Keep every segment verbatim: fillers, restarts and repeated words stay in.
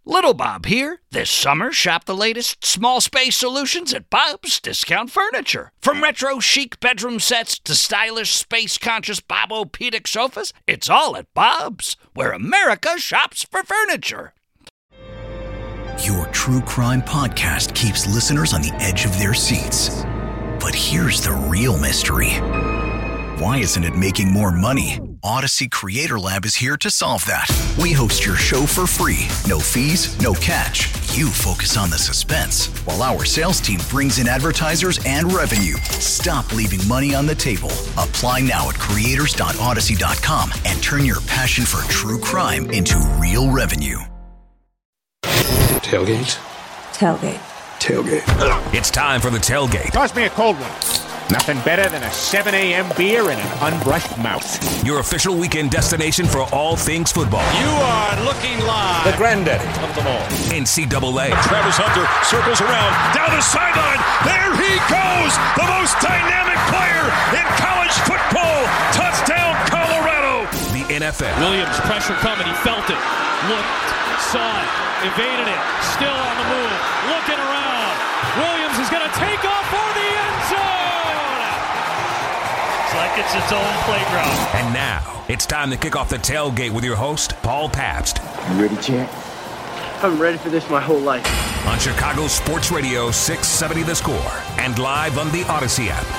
Little Bob here. This summer, shop the latest small space solutions at Bob's Discount Furniture. From retro chic bedroom sets to stylish space-conscious Bobo-pedic sofas, it's all at Bob's, where America shops for furniture. Your true crime podcast keeps listeners on the edge of their seats. But here's the real mystery. Why isn't it making more money? Odyssey Creator Lab is here to solve that. We host your show for free. No fees, no catch. You focus on the suspense, while our sales team brings in advertisers and revenue. Stop leaving money on the table. Apply now at creators dot odyssey dot com and turn your passion for true crime into real revenue. Tailgate. Tailgate. Tailgate. It's time for the tailgate. Toss me a cold one. Nothing better than a seven a.m. beer and an unbrushed mouth. Your official weekend destination for all things football. You are looking live. The granddaddy of them all. N C double A. Travis Hunter circles around, down the sideline. There he goes. The most dynamic player in college football. Touchdown, Colorado. The N F L. Williams, pressure coming. He felt it. Looked, saw it, evaded it. Still on the move. Looking around. Williams is going to take off for the end zone. It's like it's its own playground. And now, it's time to kick off the tailgate with your host, Paul Pabst. You ready, champ? I'm ready for this my whole life. On Chicago Sports Radio six seventy The Score and live on the Odyssey app.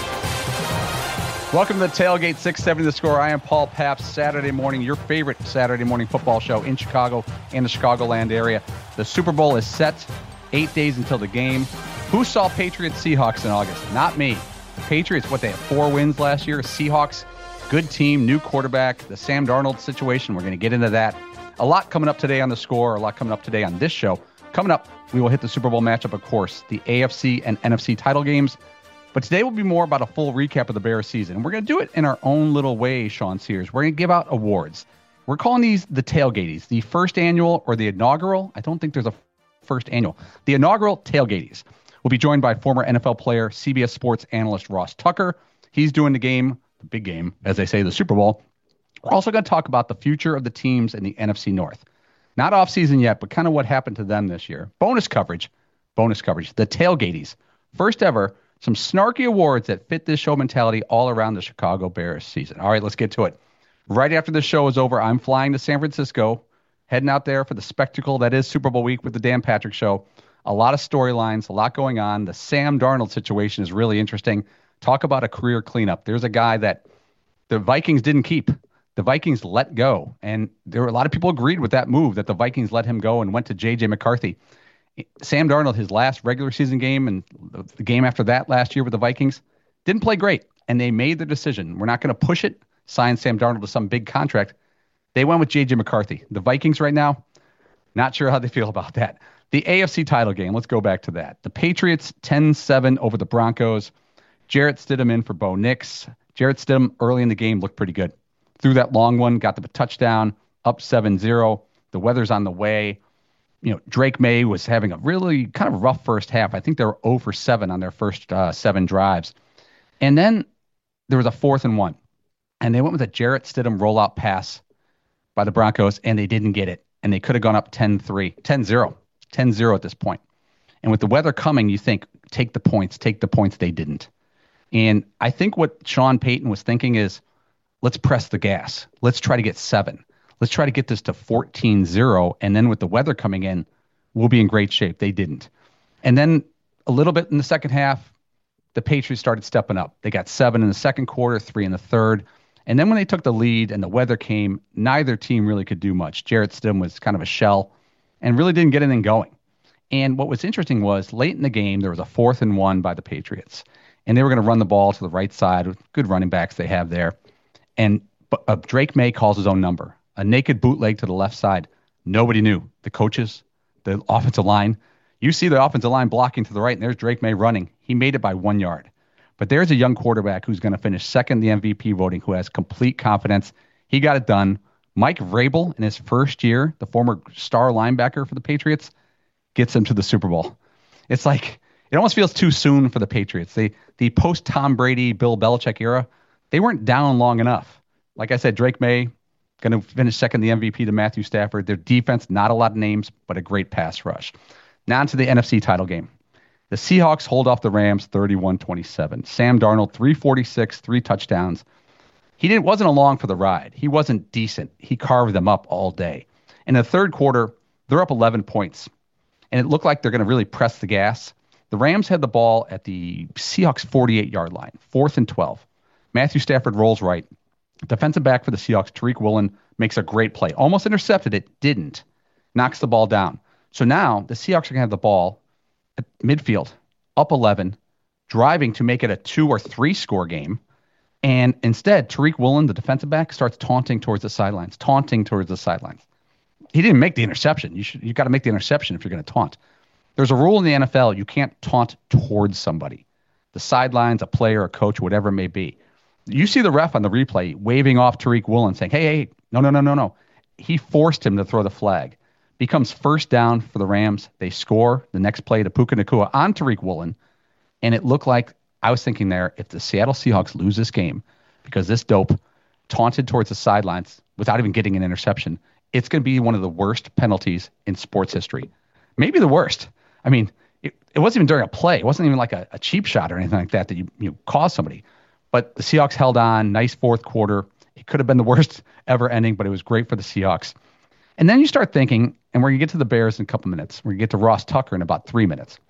Welcome to the Tailgate six seventy The Score. I am Paul Pabst. Saturday morning, your favorite Saturday morning football show in Chicago and the Chicagoland area. The Super Bowl is set. Eight days until the game. Who saw Patriots Seahawks in August? Not me. The Patriots, what, they had four wins last year. Seahawks, good team, new quarterback. The Sam Darnold situation, we're going to get into that. A lot coming up today on The Score, a lot coming up today on this show. Coming up, we will hit the Super Bowl matchup, of course, the A F C and N F C title games. But today will be more about a full recap of the Bears season. And we're going to do it in our own little way, Sean Sears. We're going to give out awards. We're calling these the Tailgaties, the first annual or the inaugural. I don't think there's a first annual. The inaugural Tailgaties. We'll be joined by former N F L player, C B S Sports analyst Ross Tucker. He's doing the game, the big game, as they say, the Super Bowl. We're also going to talk about the future of the teams in the N F C North. Not off-season yet, but kind of what happened to them this year. Bonus coverage, bonus coverage, the Tailgaties. First ever, some snarky awards that fit this show mentality all around the Chicago Bears season. All right, let's get to it. Right after the show is over, I'm flying to San Francisco, heading out there for the spectacle that is Super Bowl week with the Dan Patrick Show. A lot of storylines, a lot going on. The Sam Darnold situation is really interesting. Talk about a career cleanup. There's a guy that the Vikings didn't keep. The Vikings let go. And there were a lot of people agreed with that move, that the Vikings let him go and went to J J McCarthy. Sam Darnold, his last regular season game and the game after that last year with the Vikings, didn't play great. And they made the decision. We're not going to push it, sign Sam Darnold to some big contract. They went with J J McCarthy. The Vikings right now, not sure how they feel about that. The A F C title game, let's go back to that. The Patriots ten seven over the Broncos. Jarrett Stidham in for Bo Nix. Jarrett Stidham early in the game looked pretty good. Threw that long one, got the touchdown, up seven zero. The weather's on the way. You know, Drake May was having a really kind of rough first half. I think they were zero for seven on their first uh, seven drives. And then there was a fourth and one. And they went with a Jarrett Stidham rollout pass by the Broncos, and they didn't get it. And they could have gone up ten three, ten zero. ten zero at this point. And with the weather coming, you think, take the points, take the points. They didn't. And I think what Sean Payton was thinking is, let's press the gas. Let's try to get seven. Let's try to get this to fourteen zero. And then with the weather coming in, we'll be in great shape. They didn't. And then a little bit in the second half, the Patriots started stepping up. They got seven in the second quarter, three in the third. And then when they took the lead and the weather came, neither team really could do much. Jarrett Stidham was kind of a shell and really didn't get anything going. And what was interesting was late in the game, there was a fourth and one by the Patriots. And they were going to run the ball to the right side with good running backs they have there. And uh, Drake May calls his own number. A naked bootleg to the left side. Nobody knew. The coaches, the offensive line. You see the offensive line blocking to the right, and there's Drake May running. He made it by one yard. But there's a young quarterback who's going to finish second in the M V P voting, who has complete confidence. He got it done. Mike Vrabel, in his first year, the former star linebacker for the Patriots, gets him to the Super Bowl. It's like, it almost feels too soon for the Patriots. They, the post-Tom Brady, Bill Belichick era, they weren't down long enough. Like I said, Drake May, Going to finish second the M V P to Matthew Stafford. Their defense, not a lot of names, but a great pass rush. Now to the N F C title game. The Seahawks hold off the Rams thirty-one twenty-seven. Sam Darnold, three forty-six, three touchdowns. He didn't wasn't along for the ride. He wasn't decent. He carved them up all day. In the third quarter, they're up eleven points. And it looked like they're going to really press the gas. The Rams had the ball at the Seahawks forty-eight-yard line, fourth and twelve. Matthew Stafford rolls right. Defensive back for the Seahawks, Tariq Woolen, makes a great play. Almost intercepted it, didn't. Knocks the ball down. So now the Seahawks are going to have the ball at midfield, up eleven, driving to make it a two or three score game. And instead, Tariq Woolen, the defensive back, starts taunting towards the sidelines, taunting towards the sidelines. He didn't make the interception. You should, you got to make the interception if you're going to taunt. There's a rule in the N F L, you can't taunt towards somebody. The sidelines, a player, a coach, whatever it may be. You see the ref on the replay waving off Tariq Woolen saying, hey, hey, no, no, no, no, no. He forced him to throw the flag. Becomes first down for the Rams. They score the next play to Puka Nacua on Tariq Woolen. And it looked like, I was thinking there, if the Seattle Seahawks lose this game because this dope taunted towards the sidelines without even getting an interception, it's going to be one of the worst penalties in sports history. Maybe the worst. I mean, it, it wasn't even during a play. It wasn't even like a, a cheap shot or anything like that that you, you caused somebody. But the Seahawks held on. Nice fourth quarter. It could have been the worst ever ending, but it was great for the Seahawks. And then you start thinking, and we're going to get to the Bears in a couple minutes. We're going to get to Ross Tucker in about three minutes.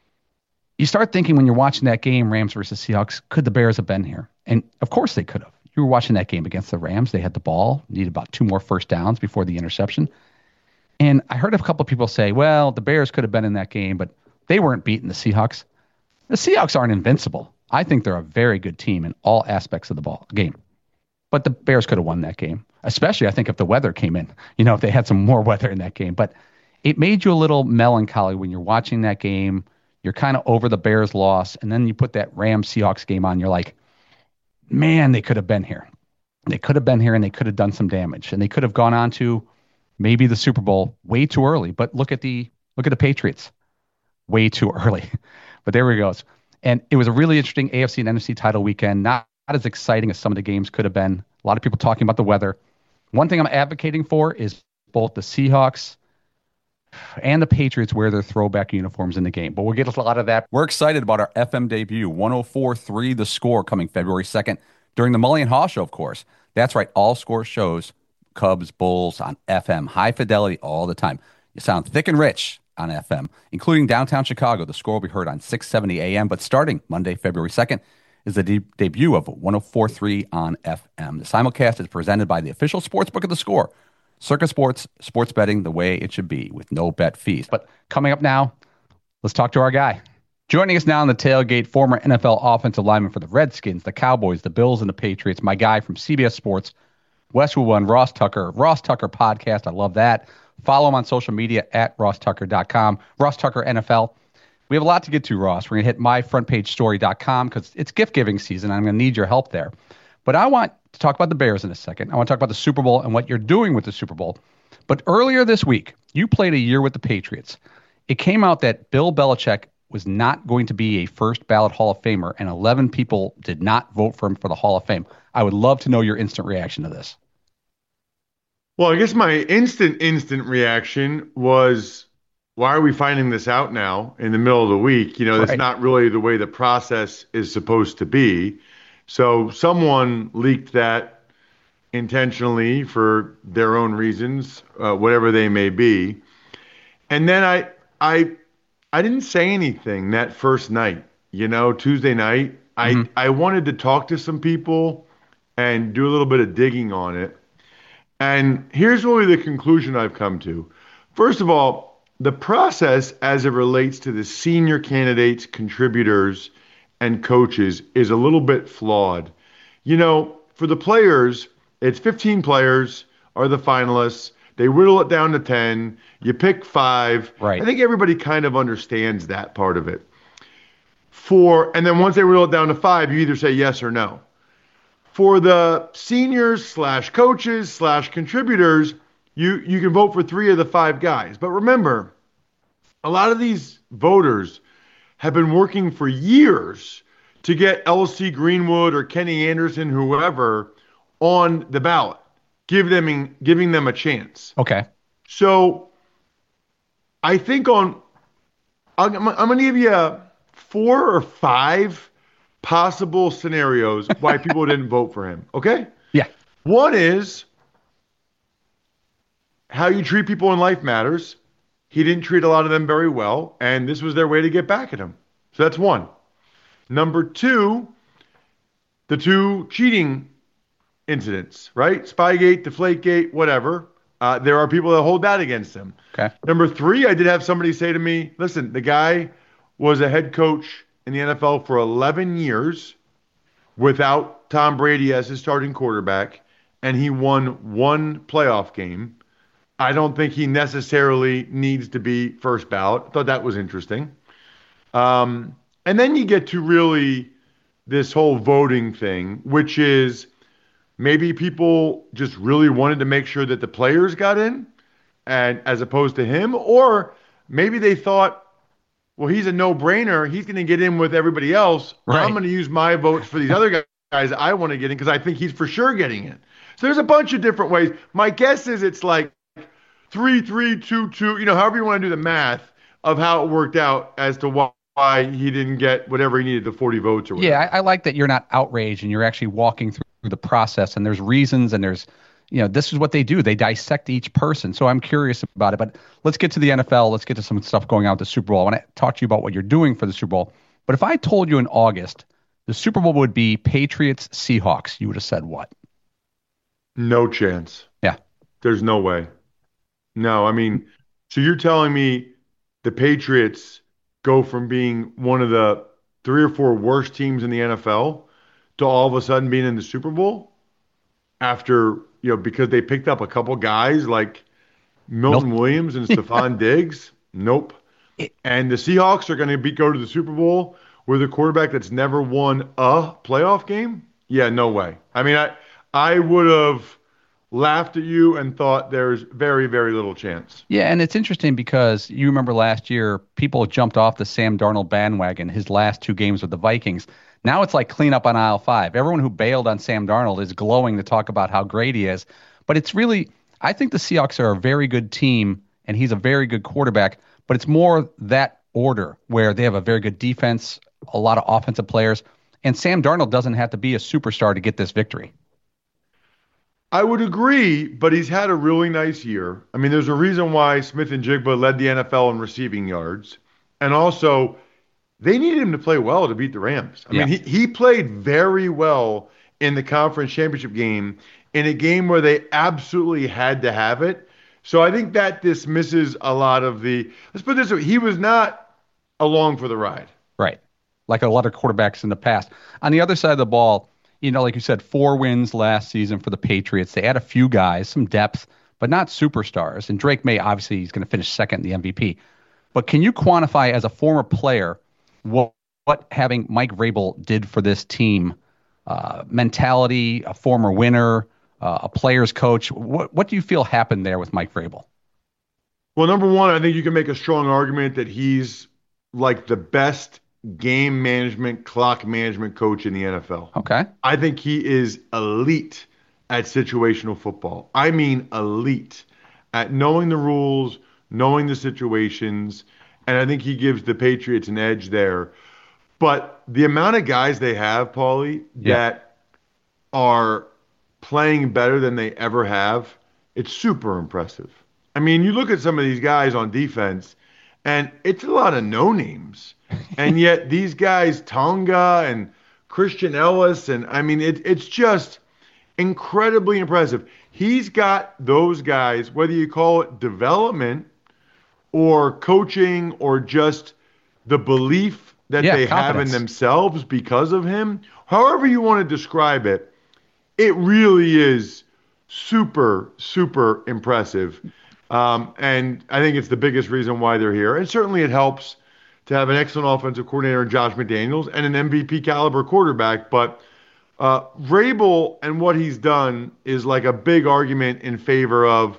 You start thinking when you're watching that game, Rams versus Seahawks, could the Bears have been here? And of course they could have. You were watching that game against the Rams. They had the ball, needed about two more first downs before the interception. And I heard a couple of people say, well, the Bears could have been in that game, but they weren't beating the Seahawks. The Seahawks aren't invincible. I think they're a very good team in all aspects of the ball game. But the Bears could have won that game, especially I think if the weather came in, you know, if they had some more weather in that game. But it made you a little melancholy when you're watching that game. You're kind of over the Bears loss, and then you put that Rams-Seahawks game on. You're like, man, they could have been here. They could have been here, and they could have done some damage, and they could have gone on to maybe the Super Bowl way too early. But look at the look at the Patriots, way too early. But there we go. And it was a really interesting A F C and N F C title weekend. Not, not as exciting as some of the games could have been. A lot of people talking about the weather. One thing I'm advocating for is both the Seahawks and the Patriots wear their throwback uniforms in the game. But we'll get a lot of that. We're excited about our F M debut, one oh four point three The Score, coming February second during the Mully and Haw Show, of course. That's right, all score shows, Cubs, Bulls on F M, high fidelity all the time. You sound thick and rich on F M, including downtown Chicago. The Score will be heard on six seventy A M, but starting Monday, February second, is the de- debut of one oh four point three on F M. The simulcast is presented by the official sportsbook of The Score, Circa Sports, sports betting the way it should be with no bet fees. But coming up now, let's talk to our guy. Joining us now on the tailgate, former N F L offensive lineman for the Redskins, the Cowboys, the Bills, and the Patriots, my guy from C B S Sports, Westwood One, Ross Tucker, Ross Tucker Podcast. I love that. Follow him on social media at ross tucker dot com, Ross Tucker N F L. We have a lot to get to, Ross. We're going to hit my front page story dot com because it's gift-giving season. I'm going to need your help there. But I want to talk about the Bears in a second. I want to talk about the Super Bowl and what you're doing with the Super Bowl. But earlier this week, you played a year with the Patriots. It came out that Bill Belichick was not going to be a first ballot Hall of Famer, and eleven people did not vote for him for the Hall of Fame. I would love to know your instant reaction to this. Well, I guess my instant, instant reaction was, why are we finding this out now in the middle of the week? You know, that's right. Not really the way the process is supposed to be. So someone leaked that intentionally for their own reasons, uh, whatever they may be. And then I, I, I didn't say anything that first night, you know, Tuesday night. Mm-hmm. I, I wanted to talk to some people and do a little bit of digging on it. And here's really the conclusion I've come to. First of all, the process as it relates to the senior candidates, contributors, and coaches is a little bit flawed. You know, for the players, it's fifteen players are the finalists. They whittle it down to ten. You pick five. Right. I think everybody kind of understands that part of it. For and then once they whittle it down to five, you either say yes or no. For the seniors slash coaches slash contributors, you, you can vote for three of the five guys. But remember, a lot of these voters have been working for years to get L C Greenwood or Kenny Anderson, whoever, on the ballot. give them giving them a chance. Okay. So I think on I'm, I'm going to give you a four or five possible scenarios why people didn't vote for him. Okay? Yeah. One is how you treat people in life matters. He didn't treat a lot of them very well, and this was their way to get back at him. So that's one. Number two, the two cheating incidents, right? Spygate, Deflategate, whatever. Uh, there are people that hold that against him. Okay. Number three, I did have somebody say to me, listen, the guy was a head coach in the N F L for eleven years without Tom Brady as his starting quarterback, and he won one playoff game. I don't think he necessarily needs to be first ballot. I thought that was interesting. Um, and then you get to really this whole voting thing, which is maybe people just really wanted to make sure that the players got in, and as opposed to him, or maybe they thought, well, he's a no-brainer. He's going to get in with everybody else. Right. I'm going to use my votes for these other guys I want to get in because I think he's for sure getting in. So there's a bunch of different ways. My guess is it's like three, three, two, two. You know, however you want to do the math of how it worked out as to why. Why he didn't get whatever he needed, the forty votes or whatever. Yeah, I, I like that you're not outraged and you're actually walking through the process, and there's reasons, and there's, you know, this is what they do. They dissect each person. So I'm curious about it. But let's get to the N F L. Let's get to some stuff going on with the Super Bowl. I want to talk to you about what you're doing for the Super Bowl. But if I told you in August the Super Bowl would be Patriots Seahawks, you would have said what? No chance. Yeah. There's no way. No, I mean, so you're telling me the Patriots go from being one of the three or four worst teams in the N F L to all of a sudden being in the Super Bowl after, you know, because they picked up a couple guys like Milton nope. Williams and Stephon Diggs? Nope. And the Seahawks are going to be go to the Super Bowl with a quarterback that's never won a playoff game? Yeah, no way. I mean, I I would have laughed at you and thought there's very, very little chance. Yeah, and it's interesting because you remember last year, people jumped off the Sam Darnold bandwagon his last two games with the Vikings. Now it's like clean up on aisle five. Everyone who bailed on Sam Darnold is glowing to talk about how great he is. But it's really, I think the Seahawks are a very good team, and he's a very good quarterback, but it's more that order where they have a very good defense, a lot of offensive players, and Sam Darnold doesn't have to be a superstar to get this victory. I would agree, but he's had a really nice year. I mean, there's a reason why Smith and Jigba led the N F L in receiving yards. And also, they needed him to play well to beat the Rams. I yeah. mean, he, he played very well in the conference championship game, in a game where they absolutely had to have it. So I think that dismisses a lot of the – let's put it this way. He was not along for the ride. Right, like a lot of quarterbacks in the past. On the other side of the ball – you know, like you said, four wins last season for the Patriots. They had a few guys, some depth, but not superstars. And Drake May, obviously, he's going to finish second in the M V P. But can you quantify as a former player what, what having Mike Vrabel did for this team? Uh, mentality, a former winner, uh, a player's coach. What, what do you feel happened there with Mike Vrabel? Well, number one, I think you can make a strong argument that he's like the best game management, clock management coach in the N F L. Okay. I think he is elite at situational football. I mean elite at knowing the rules, knowing the situations, and I think he gives the Patriots an edge there. But the amount of guys they have, Paulie, yeah. that are playing better than they ever have, it's super impressive. I mean, you look at some of these guys on defense, and it's a lot of no-names. And yet these guys, Tonga and Christian Ellis, and I mean, it, it's just incredibly impressive. He's got those guys, whether you call it development or coaching or just the belief that yeah, they confidence. have in themselves because of him, however you want to describe it, it really is super, super impressive. Um, and I think it's the biggest reason why they're here. And certainly it helps to have an excellent offensive coordinator in Josh McDaniels and an M V P caliber quarterback. But uh, Vrabel and what he's done is like a big argument in favor of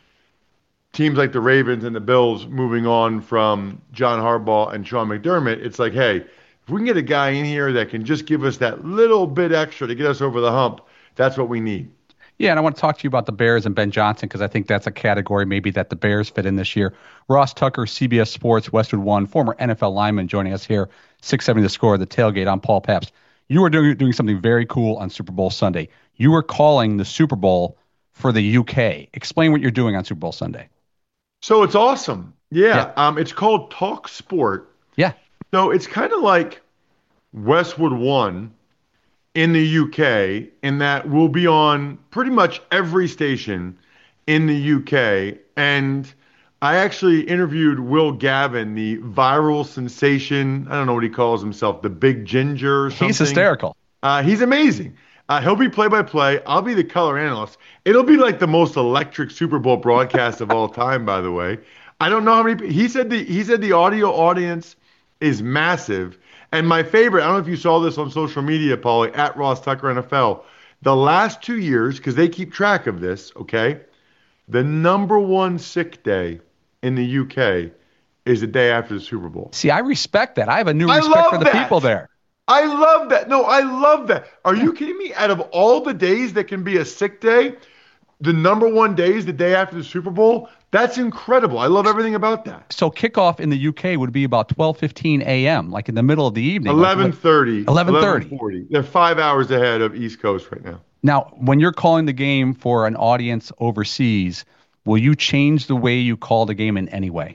teams like the Ravens and the Bills moving on from John Harbaugh and Sean McDermott. It's like, hey, if we can get a guy in here that can just give us that little bit extra to get us over the hump, that's what we need. Yeah, and I want to talk to you about the Bears and Ben Johnson because I think that's a category maybe that the Bears fit in this year. Ross Tucker, C B S Sports, Westwood One, former N F L lineman, joining us here, six seventy The Score, The Tailgate. I'm Paul Pabst. You were doing, doing something very cool on Super Bowl Sunday. You were calling the Super Bowl for the U K. Explain what you're doing on Super Bowl Sunday. So it's awesome. Yeah, yeah. Um, it's called Talk Sport. Yeah. So it's kind of like Westwood One in the U K, in that we'll be on pretty much every station in the U K. And I actually interviewed Will Gavin, the viral sensation. I don't know what he calls himself, the Big Ginger or something. He's hysterical. Uh, he's amazing. Uh, he'll be play-by-play. I'll be the color analyst. It'll be like the most electric Super Bowl broadcast of all time, by the way. I don't know how many. He said the he said the audio audience is massive. And my favorite, I don't know if you saw this on social media, Paulie, at Ross Tucker N F L. The last two years, because they keep track of this, okay, the number one sick day in the U K is the day after the Super Bowl. See, I respect that. I have a new respect for the that. people there. I love that. No, I love that. Are you kidding me? Out of all the days that can be a sick day, the number one day is the day after the Super Bowl. That's incredible. I love everything about that. So kickoff in the U K would be about twelve fifteen a.m., like in the middle of the evening. eleven thirty. eleven thirty. eleven forty. They're five hours ahead of East Coast right now. Now, when you're calling the game for an audience overseas, will you change the way you call the game in any way?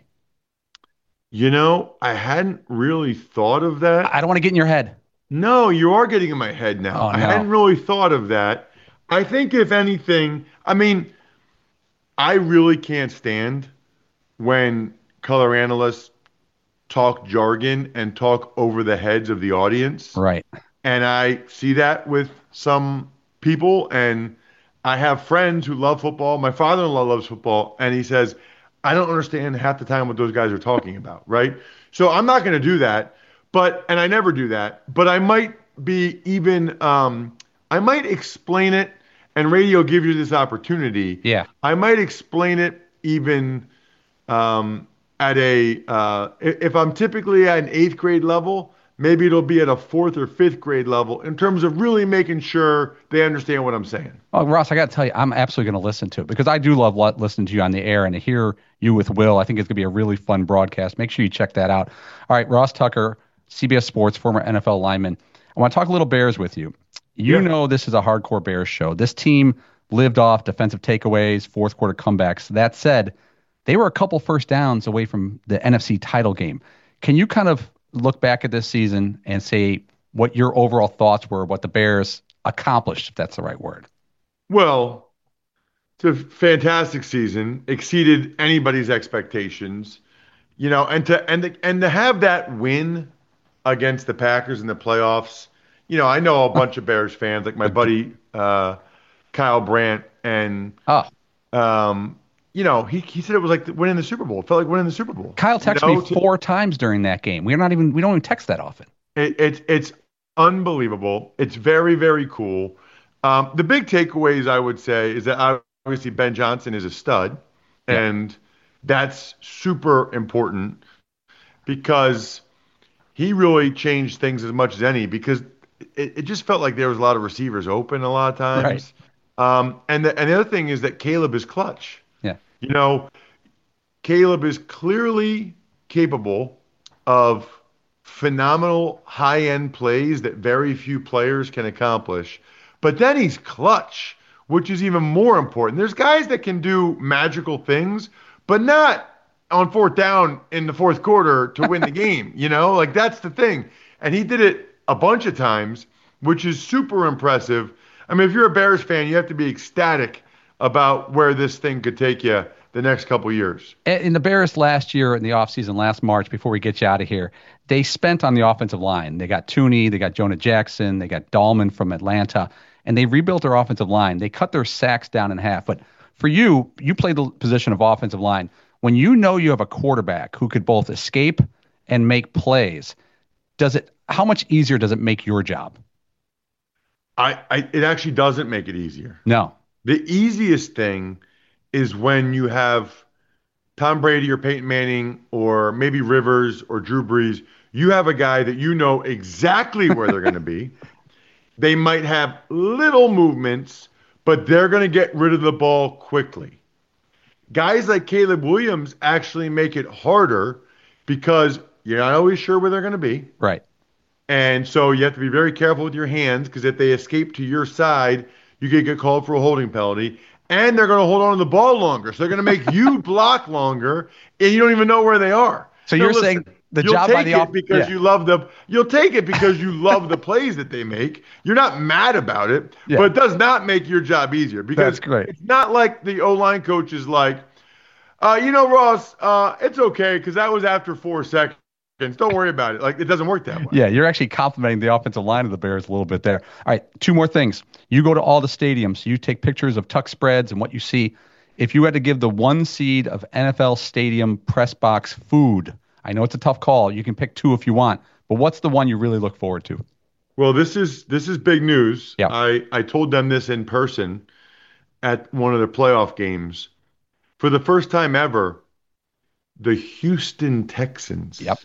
You know, I hadn't really thought of that. I don't want to get in your head. No, you are getting in my head now. Oh, no. I hadn't really thought of that. I think if anything, I mean, I really can't stand when color analysts talk jargon and talk over the heads of the audience. Right. And I see that with some people, and I have friends who love football. My father-in-law loves football, and he says, I don't understand half the time what those guys are talking about, right? So I'm not going to do that, but, and I never do that, but I might be even, um, I might explain it, and radio give you this opportunity. Yeah. I might explain it even um, at a, uh, if I'm typically at an eighth grade level, maybe it'll be at a fourth or fifth grade level in terms of really making sure they understand what I'm saying. Oh, Ross, I got to tell you, I'm absolutely going to listen to it because I do love listening to you on the air and to hear you with Will. I think it's going to be a really fun broadcast. Make sure you check that out. All right, Ross Tucker, C B S Sports, former N F L lineman. I want to talk a little Bears with you. You yeah. know this is a hardcore Bears show. This team lived off defensive takeaways, fourth quarter comebacks. That said, they were a couple first downs away from the N F C title game. Can you kind of look back at this season and say what your overall thoughts were, what the Bears accomplished, if that's the right word? Well, it's a fantastic season, exceeded anybody's expectations, you know, and to and to, and to have that win against the Packers in the playoffs. You know, I know a bunch of Bears fans, like my buddy uh, Kyle Brandt, and oh. um, you know, he he said it was like winning the Super Bowl. It felt like winning the Super Bowl. Kyle texted you know, me four to, times during that game. We're not even we don't even text that often. It, it's it's unbelievable. It's very very cool. Um, the big takeaways I would say is that obviously Ben Johnson is a stud, yeah. and that's super important because he really changed things as much as any because. It, it just felt like there was a lot of receivers open a lot of times. Right. Um, and, the, and the other thing is that Caleb is clutch. Yeah. You know, Caleb is clearly capable of phenomenal high-end plays that very few players can accomplish. But then he's clutch, which is even more important. There's guys that can do magical things, but not on fourth down in the fourth quarter to win the game. You know, like that's the thing. And he did it a bunch of times, which is super impressive. I mean, if you're a Bears fan, you have to be ecstatic about where this thing could take you the next couple of years. In the Bears last year in the offseason, last March, before we get you out of here, they spent on the offensive line. They got Tooney, they got Jonah Jackson, they got Dahlman from Atlanta, and they rebuilt their offensive line. They cut their sacks down in half. But for you, you play the position of offensive line. When you know you have a quarterback who could both escape and make plays, does it how much easier does it make your job? I, I it actually doesn't make it easier. No. The easiest thing is when you have Tom Brady or Peyton Manning or maybe Rivers or Drew Brees. You have a guy that you know exactly where they're going to be. They might have little movements, but they're going to get rid of the ball quickly. Guys like Caleb Williams actually make it harder because you're not always sure where they're going to be. Right. And so you have to be very careful with your hands because if they escape to your side, you could get called for a holding penalty. And they're going to hold on to the ball longer. So they're going to make you block longer, and you don't even know where they are. So now, you're listen, saying the you'll job take by the it off- because yeah. you love the you'll take it because you love the plays that they make. You're not mad about it, yeah. but it does not make your job easier because That's great. It's not like the O-line coach is like, uh, you know, Ross, uh, it's okay because that was after four seconds. Don't worry about it. Like, it doesn't work that way. Yeah, you're actually complimenting the offensive line of the Bears a little bit there. All right, two more things. You go to all the stadiums. You take pictures of tuck spreads and what you see. If you had to give the one seed of N F L stadium press box food, I know it's a tough call. You can pick two if you want. But what's the one you really look forward to? Well, this is this is big news. Yeah. I, I told them this in person at one of the playoff games. For the first time ever, the Houston Texans. Yep.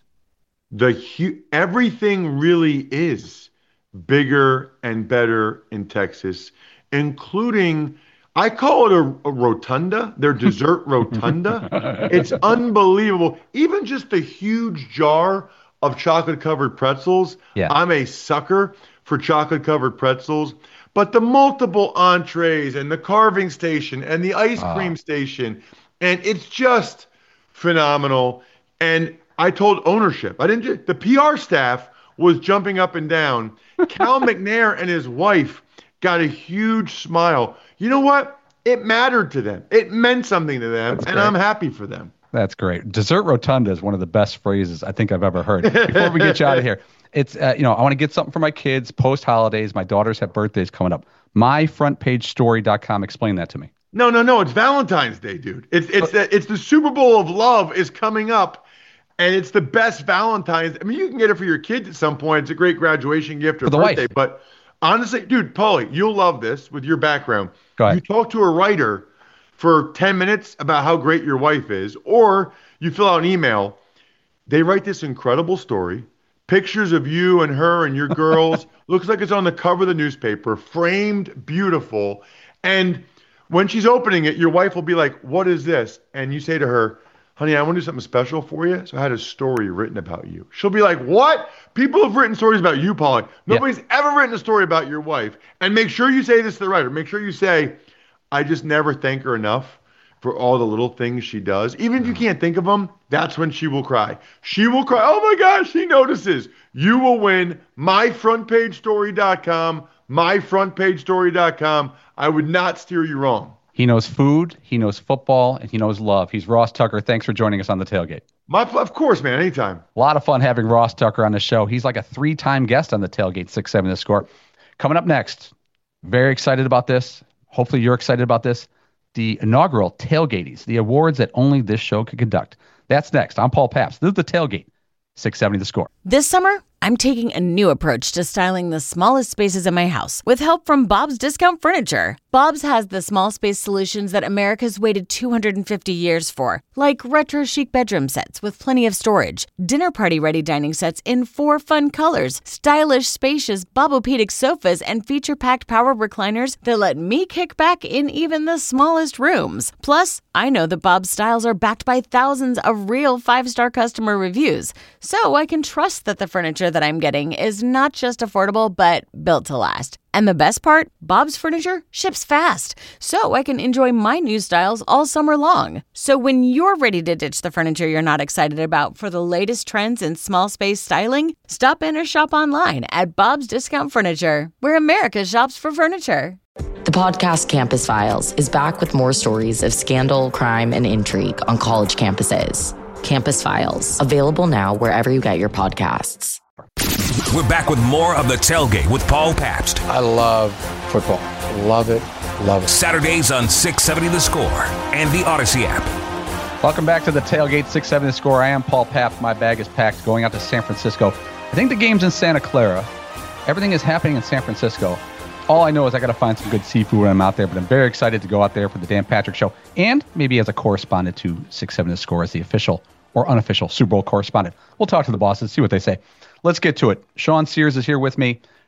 The everything really is bigger and better in Texas, including, I call it a, a rotunda, their dessert rotunda. It's unbelievable. Even just the huge jar of chocolate-covered pretzels. Yeah. I'm a sucker for chocolate-covered pretzels. But the multiple entrees and the carving station and the ice cream oh. station, and it's just phenomenal. And I told ownership, I didn't just, the P R staff was jumping up and down. Cal McNair and his wife got a huge smile. You know what? It mattered to them. It meant something to them, That's and great. I'm happy for them. That's great. Dessert rotunda is one of the best phrases I think I've ever heard. Before we get you out of here, it's, uh, you know, I want to get something for my kids post holidays. My daughters have birthdays coming up. my front page story dot com. Explain that to me. No, no, no. It's Valentine's Day, dude. It's it's the, it's the Super Bowl of love is coming up, and it's the best Valentine's. I mean, you can get it for your kids at some point. It's a great graduation gift or For the birthday. wife. But honestly, dude, Paulie, you'll love this with your background. Go ahead. You talk to a writer for ten minutes about how great your wife is, or you fill out an email. They write this incredible story, pictures of you and her and your girls. Looks like it's on the cover of the newspaper, framed beautiful. And when she's opening it, your wife will be like, "What is this?" And you say to her, "Honey, I want to do something special for you. So I had a story written about you." She'll be like, "What? People have written stories about you, Paulie. Nobody's yeah. ever written a story about your wife." And make sure you say this to the writer. Make sure you say, "I just never thank her enough for all the little things she does. Even if you can't think of them, that's when she will cry. She will cry. Oh my gosh, she notices." You will win. my front page story dot com. my front page story dot com. I would not steer you wrong. He knows food, he knows football, and he knows love. He's Ross Tucker. Thanks for joining us on The Tailgate. My, of course, man, anytime. A lot of fun having Ross Tucker on the show. He's like a three-time guest on The Tailgate, six seven The Score. Coming up next, very excited about this. Hopefully you're excited about this. The inaugural Tailgaties, the awards that only this show can conduct. That's next. I'm Paul Papps. This is The Tailgate, six seventy The Score. This summer, I'm taking a new approach to styling the smallest spaces in my house with help from Bob's Discount Furniture. Bob's has the small space solutions that America's waited two hundred fifty years for, like retro chic bedroom sets with plenty of storage, dinner party ready dining sets in four fun colors, stylish spacious Bobopedic sofas, and feature-packed power recliners that let me kick back in even the smallest rooms. Plus, I know that Bob's styles are backed by thousands of real five-star customer reviews, so I can trust that the furniture that I'm getting is not just affordable, but built to last. And the best part, Bob's Furniture ships fast, so I can enjoy my new styles all summer long. So when you're ready to ditch the furniture you're not excited about for the latest trends in small space styling, stop in or shop online at Bob's Discount Furniture, where America shops for furniture. The podcast Campus Files is back with more stories of scandal, crime, and intrigue on college campuses. Campus Files, available now wherever you get your podcasts. We're back with more of The Tailgate with Paul Pabst. I love football. Love it. Love it. Saturdays on six seventy The Score and the Odyssey app. Welcome back to The Tailgate, six seventy The Score. I am Paul Pabst. My bag is packed going out to San Francisco. I think the game's in Santa Clara. Everything is happening in San Francisco. All I know is I got to find some good seafood when I'm out there, but I'm very excited to go out there for the Dan Patrick Show and maybe as a correspondent to six seventy The Score as the official or unofficial Super Bowl correspondent. We'll talk to the bosses, see what they say. Let's get to it. Sean Sears is here with me.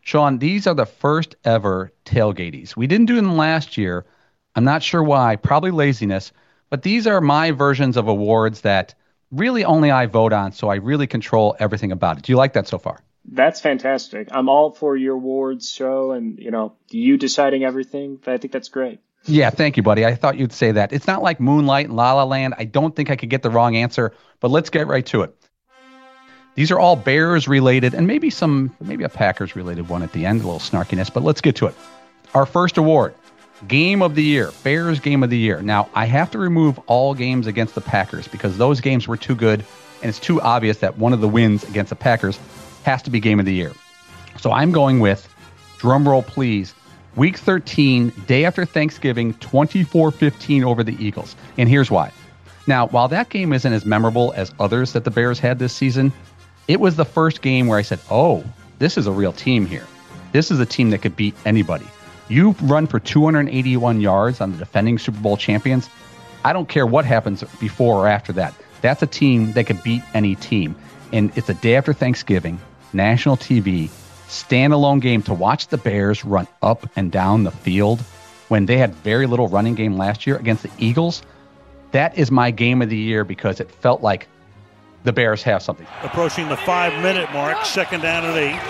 Sean, these are the first ever tailgaties. We didn't do them last year. I'm not sure why, probably laziness, but these are my versions of awards that really only I vote on, so I really control everything about it. Do you like that so far? That's fantastic. I'm all for your awards show and, you know, you deciding everything. I think that's great. Yeah, thank you, buddy. I thought you'd say that. It's not like Moonlight and La La Land. I don't think I could get the wrong answer, but let's get right to it. These are all Bears related and maybe some, maybe a Packers related one at the end, a little snarkiness, but let's get to it. Our first award, Game of the Year, Bears Game of the Year. Now, I have to remove all games against the Packers because those games were too good and it's too obvious that one of the wins against the Packers has to be Game of the Year. So I'm going with, drum roll please, Week thirteen, day after Thanksgiving, twenty-four fifteen over the Eagles. And here's why. Now, while that game isn't as memorable as others that the Bears had this season, it was the first game where I said, oh, this is a real team here. This is a team that could beat anybody. You run for two hundred eighty-one yards on the defending Super Bowl champions. I don't care what happens before or after that. That's a team that could beat any team. And it's a day after Thanksgiving, national T V, standalone game to watch the Bears run up and down the field when they had very little running game last year against the Eagles. That is my game of the year because it felt like the Bears have something. Approaching the five-minute mark, second down and eight.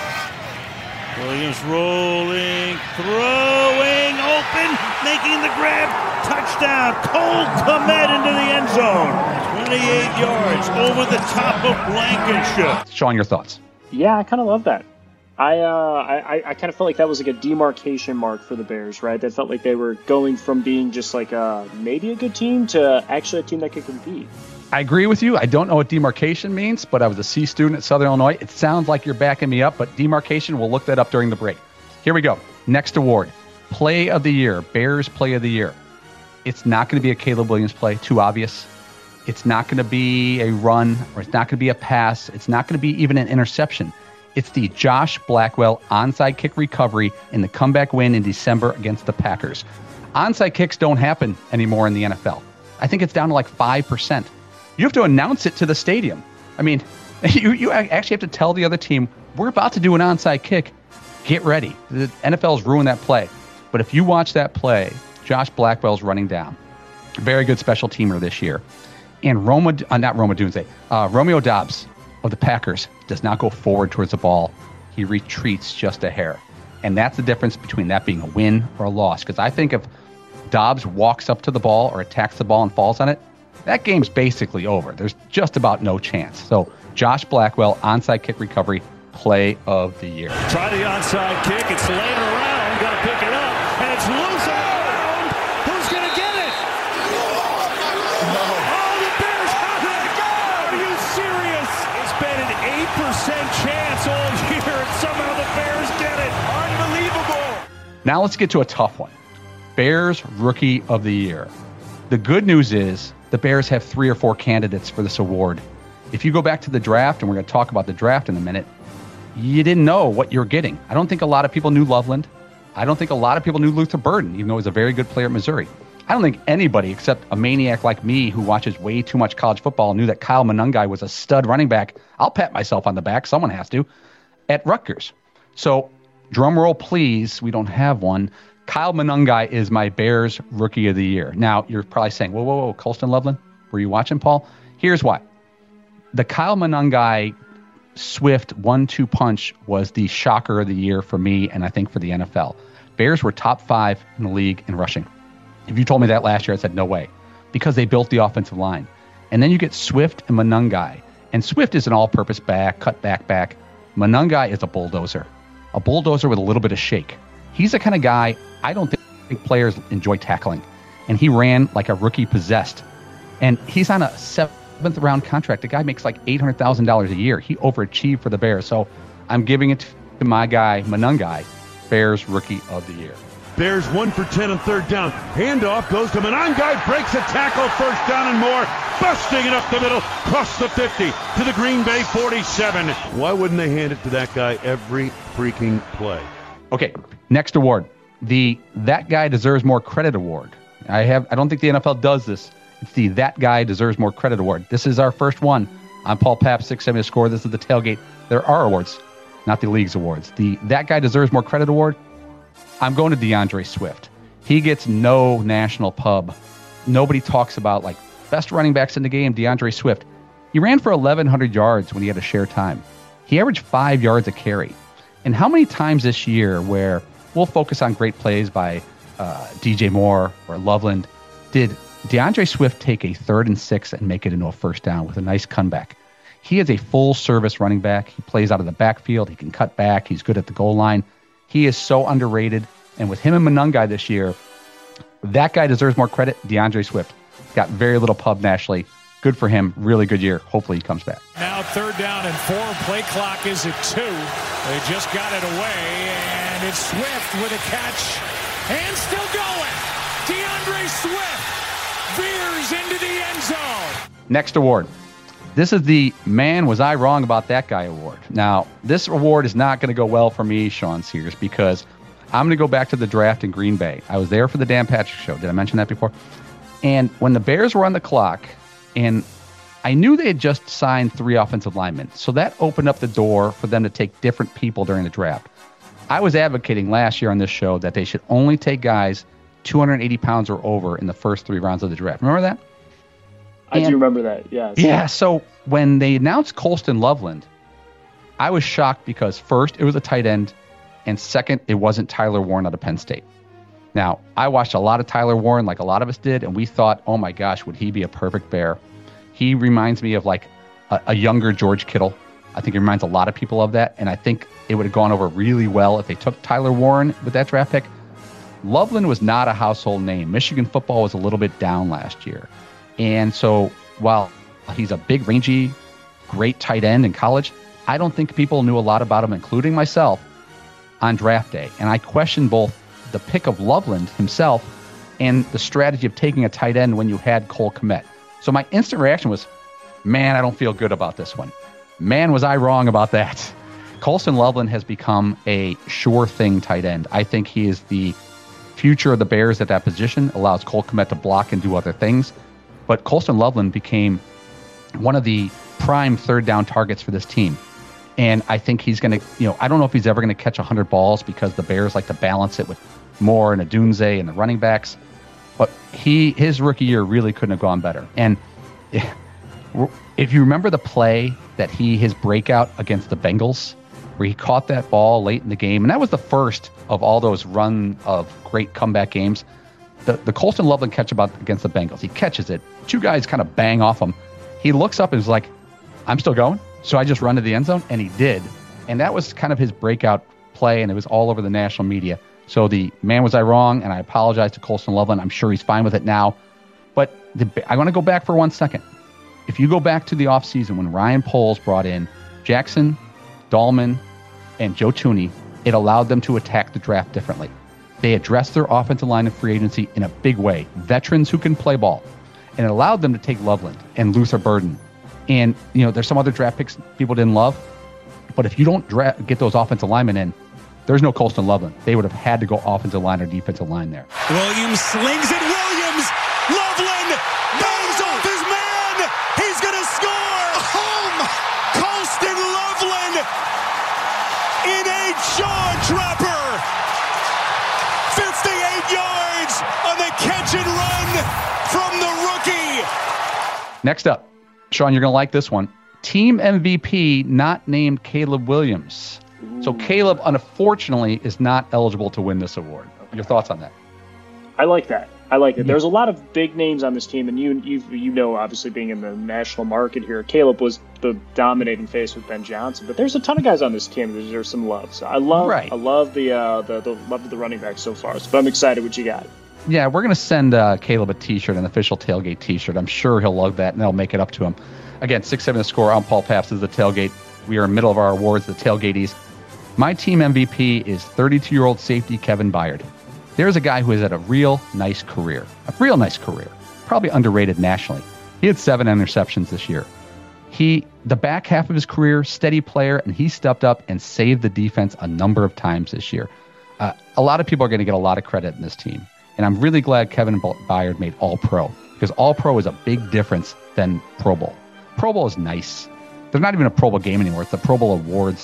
Williams rolling, throwing, open, making the grab, touchdown. Cole Kmet into the end zone. twenty-eight yards over the top of Blankenship. Sean, your thoughts? Yeah, I kind of love that. I, uh, I I kind of felt like that was like a demarcation mark for the Bears, right? That felt like they were going from being just like a, maybe a good team to actually a team that could compete. I agree with you. I don't know what demarcation means, but I was a C student at Southern Illinois. It sounds like you're backing me up, but demarcation, we'll look that up during the break. Here we go. Next award, Play of the Year, Bears Play of the Year. It's not going to be a Caleb Williams play, too obvious. It's not going to be a run, or it's not going to be a pass. It's not going to be even an interception. It's the Josh Blackwell onside kick recovery in the comeback win in December against the Packers. Onside kicks don't happen anymore in the N F L. I think it's down to like five percent. You have to announce it to the stadium. I mean, you, you actually have to tell the other team, we're about to do an onside kick. Get ready. The N F L's ruined that play. But if you watch that play, Josh Blackwell's running down. Very good special teamer this year. And Roma, uh, not Roma Dunze, uh, Romeo Doubs of the Packers does not go forward towards the ball. He retreats just a hair. And that's the difference between that being a win or a loss. Because I think if Doubs walks up to the ball or attacks the ball and falls on it, that game's basically over. There's just about no chance. So Josh Blackwell, onside kick recovery, Play of the Year. Try the onside kick. It's laying around. Got to pick it up. And it's loose around. Who's going to get it? Oh, the Bears have it. Are you serious? It's been an eight percent chance all year, and somehow the Bears get it. Unbelievable. Now let's get to a tough one. Bears Rookie of the Year. The good news is the Bears have three or four candidates for this award. If you go back to the draft, and we're going to talk about the draft in a minute, you didn't know what you're getting. I don't think a lot of people knew Loveland. I don't think a lot of people knew Luther Burden, even though he was a very good player at Missouri. I don't think anybody except a maniac like me who watches way too much college football knew that Kyle Monangai was a stud running back. I'll pat myself on the back. Someone has to. At Rutgers. So, drum roll, please. We don't have one. Kyle Monangai is my Bears Rookie of the Year. Now, you're probably saying, whoa, whoa, whoa, Colston Loveland? Were you watching, Paul? Here's why. The Kyle Monangai Swift one two punch was the shocker of the year for me and I think for the N F L. Bears were top five in the league in rushing. If you told me that last year, I said no way, because they built the offensive line. And then you get Swift and Monangai. And Swift is an all-purpose back, cut back back. Monangai is a bulldozer. A bulldozer with a little bit of shake. He's the kind of guy I don't think players enjoy tackling. And he ran like a rookie possessed. And he's on a seventh round contract. The guy makes like eight hundred thousand dollars a year. He overachieved for the Bears. So I'm giving it to my guy, Monangai, Bears Rookie of the Year. Bears one for ten on third down. Handoff goes to Monangai, breaks a tackle, first down and more. Busting it up the middle, cross the fifty to the Green Bay forty-seven. Why wouldn't they hand it to that guy every freaking play? Okay, next award. The That Guy Deserves More Credit Award. I have I don't think the N F L does this. It's the That Guy Deserves More Credit Award. This is our first one. I'm Paul Papp, six seventy The Score. This is the Tailgate. There are awards. not the league's awards. The That Guy Deserves More Credit award, I'm going to DeAndre Swift. He gets no national pub. Nobody talks about, like, best running backs in the game, DeAndre Swift. He ran for eleven hundred yards when he had to share time. He averaged five yards a carry. And how many times this year where we'll focus on great plays by uh, D J Moore or Loveland, did DeAndre Swift take a third and six and make it into a first down with a nice comeback? He is a full-service running back. He plays out of the backfield. He can cut back. He's good at the goal line. He is so underrated. And with him and Monungai this year, that guy deserves more credit. DeAndre Swift got very little pub nationally. Good for him. Really good year. Hopefully he comes back. Now third down and four. Play clock is at two. They just got it away, and it's Swift with a catch. And still going. DeAndre Swift veers into the end zone. Next award. This is the Man Was I Wrong About That Guy award. Now, this award is not going to go well for me, Sean Sears, because I'm going to go back to the draft in Green Bay. I was there for the Dan Patrick Show. Did I mention that before? And when the Bears were on the clock, and I knew they had just signed three offensive linemen, so that opened up the door for them to take different people during the draft. I was advocating last year on this show that they should only take guys two hundred eighty pounds or over in the first three rounds of the draft. Remember that? I and, do remember that, yes. Yeah, so when they announced Colston Loveland, I was shocked because first, it was a tight end, and second, it wasn't Tyler Warren out of Penn State. Now, I watched a lot of Tyler Warren, like a lot of us did, and we thought, oh my gosh, would he be a perfect Bear? He reminds me of like a, a younger George Kittle. I think he reminds a lot of people of that, and I think it would have gone over really well if they took Tyler Warren with that draft pick. Loveland was not a household name. Michigan football was a little bit down last year. And so while he's a big, rangy, great tight end in college, I don't think people knew a lot about him, including myself, on draft day. And I question both the pick of Loveland himself and the strategy of taking a tight end when you had Cole Kmet. So my instant reaction was, man, I don't feel good about this one. Man, was I wrong about that. Colston Loveland has become a sure thing tight end. I think he is the future of the Bears at that position, allows Cole Kmet to block and do other things. But Colston Loveland became one of the prime third down targets for this team. And I think he's going to, you know, I don't know if he's ever going to catch one hundred balls because the Bears like to balance it with Moore and Adunze and the running backs. But he, his rookie year really couldn't have gone better. And if you remember the play that he, his breakout against the Bengals, where he caught that ball late in the game, and that was the first of all those run of great comeback games. The, the Colston Loveland catch about against the Bengals, he catches it. Two guys kind of bang off him. He looks up and is like, I'm still going. So I just run to the end zone, and he did. And that was kind of his breakout play, and it was all over the national media. So the man was I wrong, and I apologize to Colston Loveland. I'm sure he's fine with it now. But the, I want to go back for one second. If you go back to the offseason when Ryan Poles brought in Jackson, Dahlman, and Joe Thuney, it allowed them to attack the draft differently. They addressed their offensive line of free agency in a big way. Veterans who can play ball. And it allowed them to take Loveland and Luther Burden. And, you know, there's some other draft picks people didn't love. But if you don't dra- get those offensive linemen in, there's no Colston Loveland. They would have had to go offensive line or defensive line there. Williams slings it. Williams! Loveland bangs off his man! He's going to score! Home! Colston Loveland in a jaw-dropper! fifty-eight yards on the catch and run from the rookie! Next up, Sean, you're going to like this one. Team M V P not named Caleb Williams. Ooh. So Caleb, unfortunately, is not eligible to win this award. Your thoughts on that? I like that. I like it. There's a lot of big names on this team, and you you you know, obviously being in the national market here, Caleb was the dominating face with Ben Johnson. But there's a ton of guys on this team that deserve some love. So I love right. I love the uh, the the love of the running back so far. So but I'm excited what you got. Yeah, we're gonna send uh, Caleb a T-shirt, an official tailgate T-shirt. I'm sure he'll love that, and they'll make it up to him. Again, six seven The Score. I'm Paul Paps. This is the Tailgate. We are in the middle of our awards, the Tailgaties. My team M V P is thirty-two-year-old safety Kevin Byard. There's a guy who has had a real nice career, a real nice career, probably underrated nationally. He had seven interceptions this year. He, the back half of his career, steady player, and he stepped up and saved the defense a number of times this year. Uh, a lot of people are going to get a lot of credit in this team, and I'm really glad Kevin Byard made All-Pro, because All-Pro is a big difference than Pro Bowl. Pro Bowl is nice. There's not even a Pro Bowl game anymore. It's the Pro Bowl awards.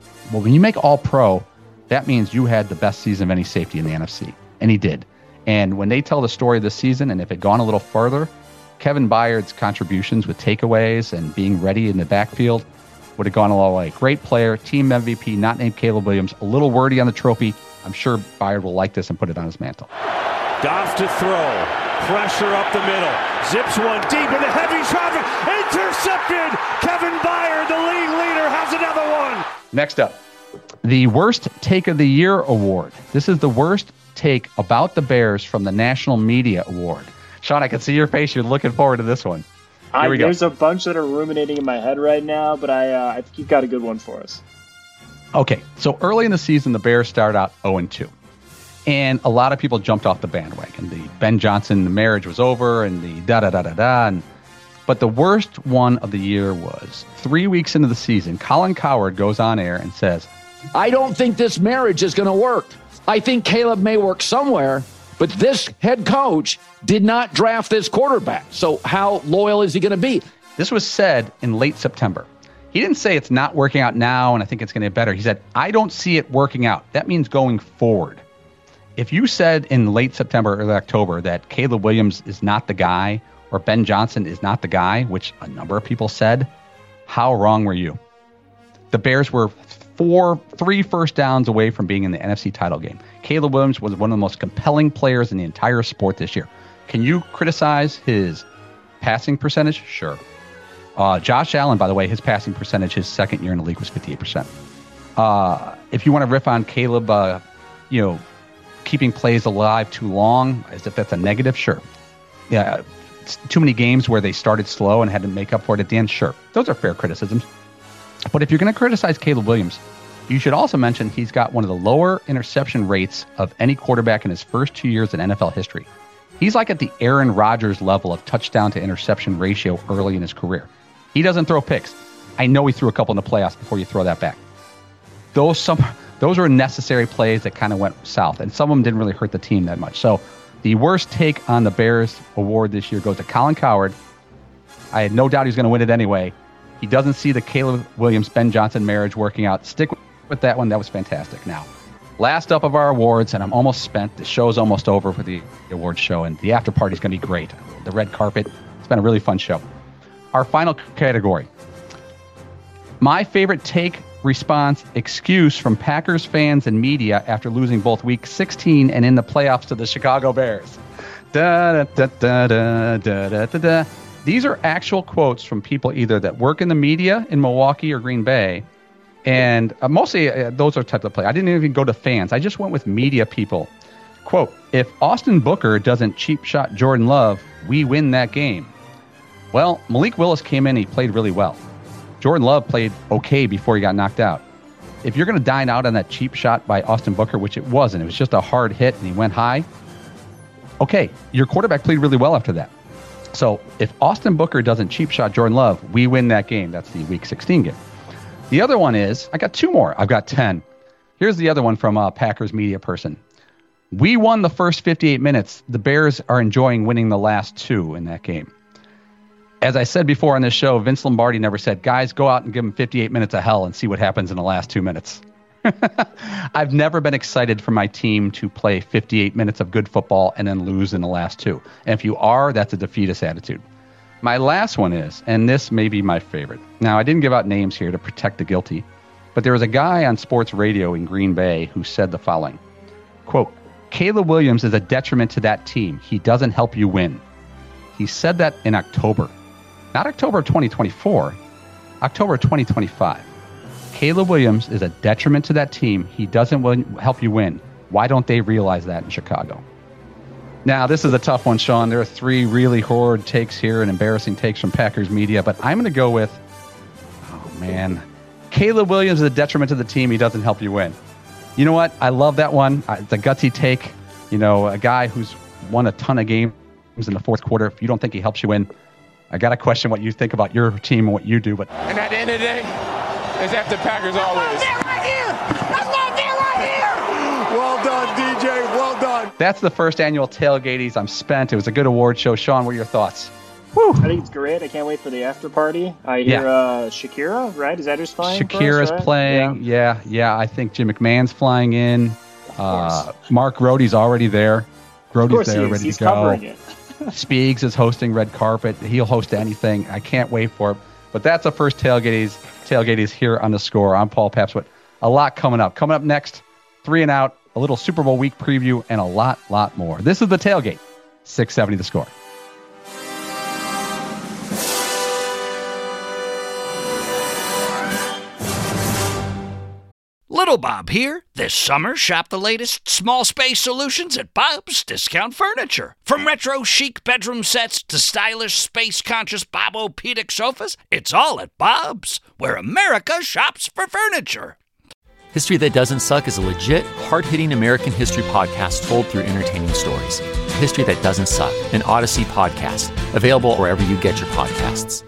Well, when you make all-pro, that means you had the best season of any safety in the N F C, and he did. And when they tell the story of this season, and if it gone a little further, Kevin Byard's contributions with takeaways and being ready in the backfield would have gone a long way. Great player, team M V P, not named Caleb Williams, a little wordy on the trophy. I'm sure Byard will like this and put it on his mantle. Goff to throw. Pressure up the middle. Zips one deep into heavy traffic. Intercepted. Kevin Byard, the league leader, has another one. Next up, the Worst Take of the Year Award. This is the worst take about the Bears from the National Media Award. Sean, I can see your face. You're looking forward to this one. Here I, we go. There's a bunch that are ruminating in my head right now, but I, uh, I think you've got a good one for us. Okay, so early in the season, the Bears started out oh and two. And a lot of people jumped off the bandwagon. The Ben Johnson marriage was over and the da-da-da-da-da. And, but the worst one of the year was three weeks into the season, Colin Cowherd goes on air and says, I don't think this marriage is going to work. I think Caleb may work somewhere, but this head coach did not draft this quarterback. So how loyal is he going to be? This was said in late September. He didn't say it's not working out now and I think it's going to get better. He said, I don't see it working out. That means going forward. If you said in late September or October that Caleb Williams is not the guy or Ben Johnson is not the guy, which a number of people said, how wrong were you? The Bears were four, three first downs away from being in the N F C title game. Caleb Williams was one of the most compelling players in the entire sport this year. Can you criticize his passing percentage? Sure. Uh, Josh Allen, by the way, his passing percentage, his second year in the league was fifty-eight percent. Uh, if you want to riff on Caleb, uh, you know, keeping plays alive too long, as if that's a negative, sure. Yeah, too many games where they started slow and had to make up for it at the end, sure. Those are fair criticisms. But if you're going to criticize Caleb Williams, you should also mention he's got one of the lower interception rates of any quarterback in his first two years in N F L history. He's like at the Aaron Rodgers level of touchdown to interception ratio early in his career. He doesn't throw picks. I know he threw a couple in the playoffs before you throw that back. Those some those were necessary plays that kind of went south, and some of them didn't really hurt the team that much. So the worst take on the Bears award this year goes to Colin Cowherd. I had no doubt he's going to win it anyway. He doesn't see the Caleb Williams-Ben Johnson marriage working out. Stick with that one. That was fantastic. Now, last up of our awards, and I'm almost spent. The show's almost over for the awards show, and the after party's going to be great. The red carpet. It's been a really fun show. Our final category. My favorite take, response, excuse from Packers fans and media after losing both Week sixteen and in the playoffs to the Chicago Bears. Da, da, da, da, da, da, da, da. These are actual quotes from people either that work in the media in Milwaukee or Green Bay, and uh, mostly uh, those are types of play. I didn't even go to fans. I just went with media people. Quote, if Austin Booker doesn't cheap shot Jordan Love, we win that game. Well, Malik Willis came in, he played really well. Jordan Love played okay before he got knocked out. If you're going to dine out on that cheap shot by Austin Booker, which it wasn't, it was just a hard hit and he went high, okay, your quarterback played really well after that. So if Austin Booker doesn't cheap shot Jordan Love, we win that game. That's the Week sixteen game. The other one is, I got two more. I've got ten. Here's the other one from a Packers media person. We won the first fifty-eight minutes. The Bears are enjoying winning the last two in that game. As I said before on this show, Vince Lombardi never said, guys, go out and give them fifty-eight minutes of hell and see what happens in the last two minutes. I've never been excited for my team to play fifty-eight minutes of good football and then lose in the last two. And if you are, that's a defeatist attitude. My last one is, and this may be my favorite. Now, I didn't give out names here to protect the guilty, but there was a guy on sports radio in Green Bay who said the following, quote, Caleb Williams is a detriment to that team. He doesn't help you win. He said that in October. Not October of twenty twenty-four, October of twenty twenty-five. Caleb Williams is a detriment to that team. He doesn't win, help you win. Why don't they realize that in Chicago? Now, this is a tough one, Sean. There are three really horrid takes here and embarrassing takes from Packers media, but I'm going to go with, oh, man, Caleb Williams is a detriment to the team. He doesn't help you win. You know what? I love that one. It's a gutsy take. You know, a guy who's won a ton of games in the fourth quarter. If you don't think he helps you win, I got to question what you think about your team and what you do. But and at the end of the day, it's after Packers always. That's not right here. That's not there right here. Well done, D J. Well done. That's the first annual Tailgaties. I'm spent. It was a good award show. Sean, what are your thoughts? Whew. I think it's great. I can't wait for the after party. I hear yeah. uh, Shakira, right? Is that who's flying? Shakira's for us, right? playing. Yeah. yeah, yeah. I think Jim McMahon's flying in. Uh, Mark Rohde's already there. Rohde's there, he ready He's to go. Covering it. Speegs is hosting Red Carpet. He'll host anything. I can't wait for it. But that's the first tailgates. Tailgates here on The Score. I'm Paul Pabst. But a lot coming up. Coming up next, three and out, a little Super Bowl week preview, and a lot, lot more. This is the Tailgate. six seventy The Score. Little Bob here. This summer, shop the latest small space solutions at Bob's Discount Furniture. From retro chic bedroom sets to stylish space-conscious Bobo-Pedic sofas, it's all at Bob's, where America shops for furniture. History That Doesn't Suck is a legit, hard-hitting American history podcast told through entertaining stories. History That Doesn't Suck, an Odyssey podcast, available wherever you get your podcasts.